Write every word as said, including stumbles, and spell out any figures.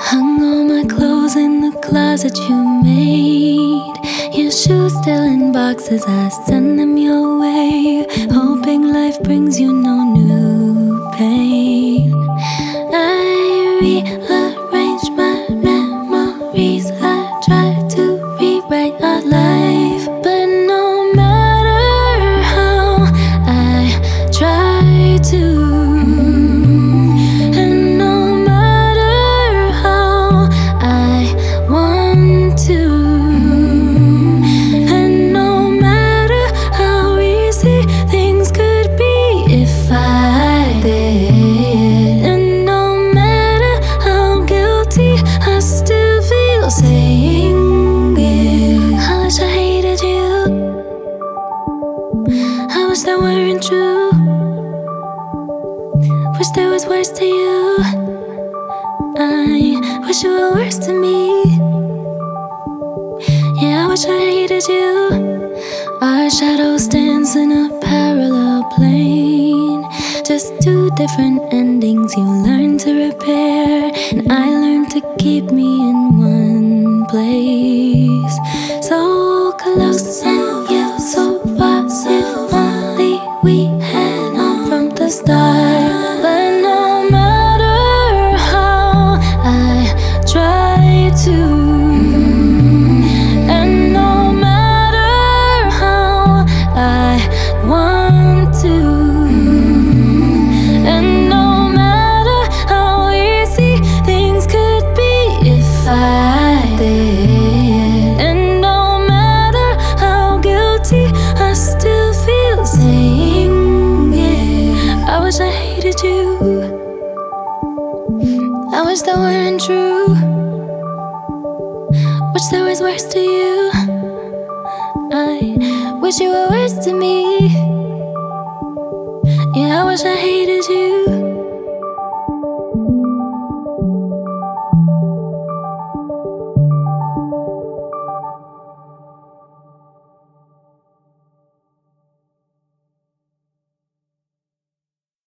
Hung all my clothes in the closet you made. Your shoes still in boxes, I send them your way, hoping life brings you no new pain. I rearrange my memories, I try to rewrite our life, but no matter how I try to, saying it. I wish I hated you, I wish that weren't true, wish there was worse to you, I wish you were worse to me. Yeah, I wish I hated you. Our shadows dance in a parallel plane, just two different endings you learn to repair, and I learned to keep me in one place. So close and yet so far, if only we had known from the start. But no matter how I try to, and no matter how I want to, and no matter how easy things could be if I did, and no matter how guilty I still feel saying it. I wish I hated you, I wish that weren't true, wish there was worse to you, I wish you were worse to me.